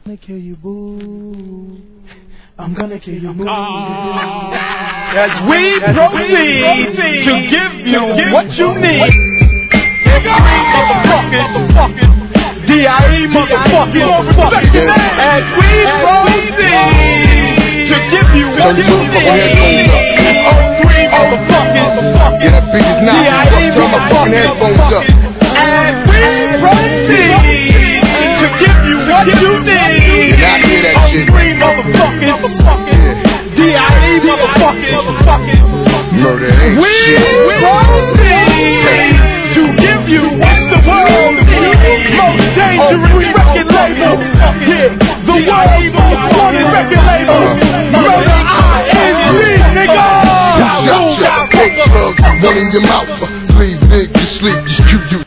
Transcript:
gonna kill you, boo. I'm gonna kill you, boo. As we proceed to give you what you need. Motherfucking D.I.E. motherfucking. As we proceed to give you what you need. O3 motherfucking. Yeah, that bitch is not. Turn my fucking headphones up. As we proceed to give you what you need. Now I hear that shit. O3 motherfucking. D.I.E. motherfucking. Murder ain't we shit. proceed to give you what the world needs. Most dangerous record label. Yeah, the world's most wanted record label. Murder INC, nigga. Shot, take drugs, one in your mouth. Leave niggas sleep, just